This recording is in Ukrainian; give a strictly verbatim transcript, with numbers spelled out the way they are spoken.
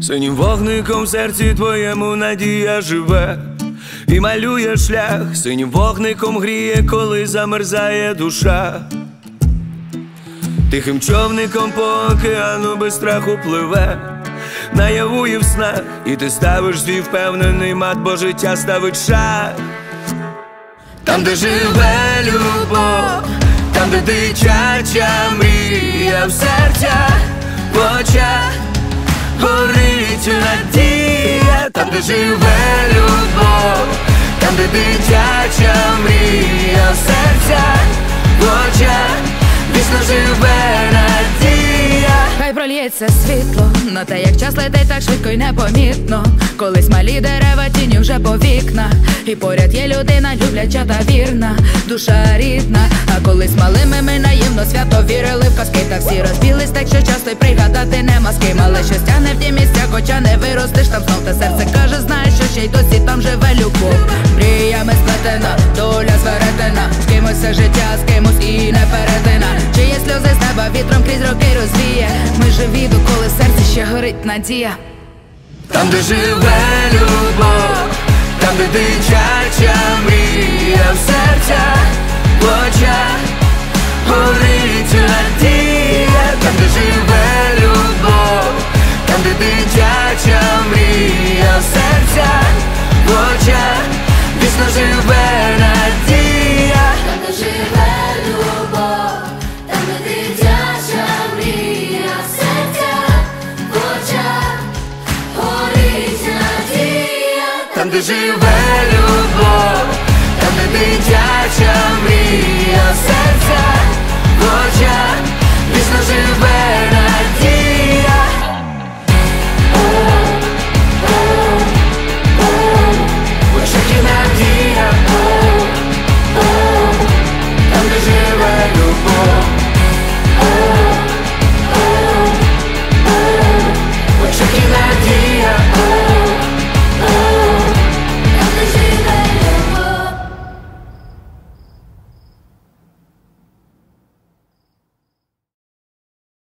Синім вогником в серці твоєму надія живе і малює шлях, синім вогником гріє, коли замерзає душа. Тихим човником по океану без страху пливе, наяву і в снах, і ти ставиш свій впевнений мат, бо життя ставить шаг. Там, де живе любов, там, де дитяча мрія, в серцях, в очах горить надія. Там, де живе любов, там, де дитяча мрія, в серцях, в очах вічно живе надія. Хай прольється світло на те, як час летить так швидко й непомітно. Колись малі дерева тінню вже по вікнах, і поряд є людина любляча та вірна, душа рідна. А колись малими ми наївно свято вірили в казки, та всі розбілись, так що часто й пригадати нема з ким. Але щось тягне в ті місця, хоча не виростеш там знов. Та серце каже, знаєш, що ще й досі там живе любов. Мріями сплетена, доля зверетена, з кимось все життя, з кимось і не перетина. Чиї сльози з неба вітром крізь роки розвіє. Ми живі, доколи в серці ще горить надія. Там, де живе любов, там, де дитяча мрія, в серцях, в очах горить надія. Там, де живе любов, там, де дитяча мрія, в серцях, в очах вічно живе надія. Там, де живе любов, там, де дитяча мрія, в серцях, в очах горить надія. Там, де живе любов, там, де дитяча мрія, в серцях, в очах вічно живе.